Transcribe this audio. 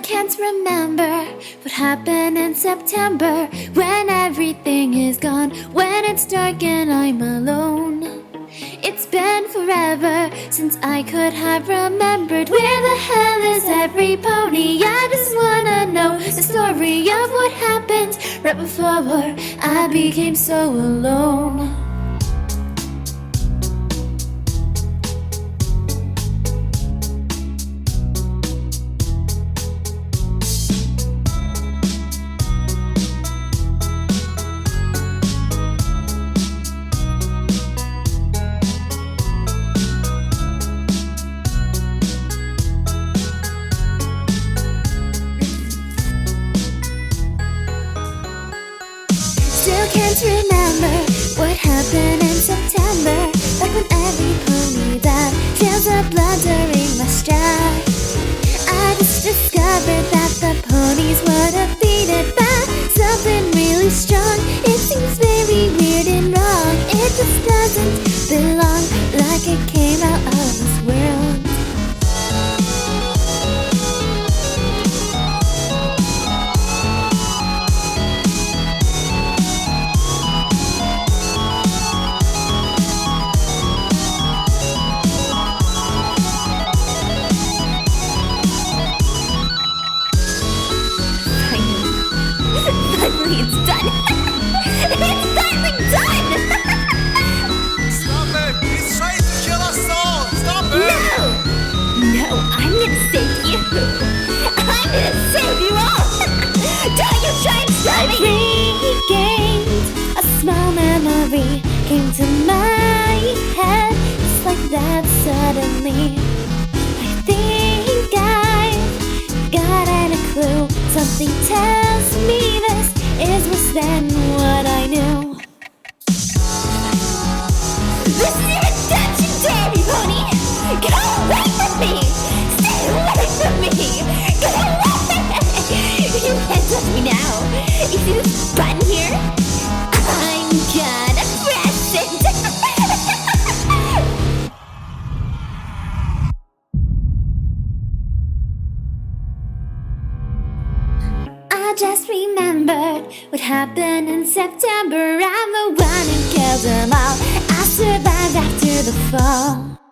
can't remember what happened in September, when everything is gone, when it's dark and I'm alone. It's been forever since I could have remembered. Where the hell is every pony? I just wanna know the story of what happened right before I became so alone. Still can't remember what happened in September, like when every pony died, trails of blood during my stride. I just discovered that the ponies were defeated by something really strong. It seems very weird and wrong. It just doesn't belong, like it came out of this world. Finally, it's done! It's finally done! Stop it! He's trying to kill us all! Stop it! No, I'm gonna save you! I'm gonna save you all! Don't you try and stop me! Regained a small memory, came to my head just like that suddenly. I think I got a clue. Something tells me this is worse than what I knew. This is your redemption day, pony! Get away from me! Stay away from me! Get away! You can't touch me now. You see this button here? I'm gonna press it! I just remembered what happened in September. I'm the one who killed them all. I survived after the fall.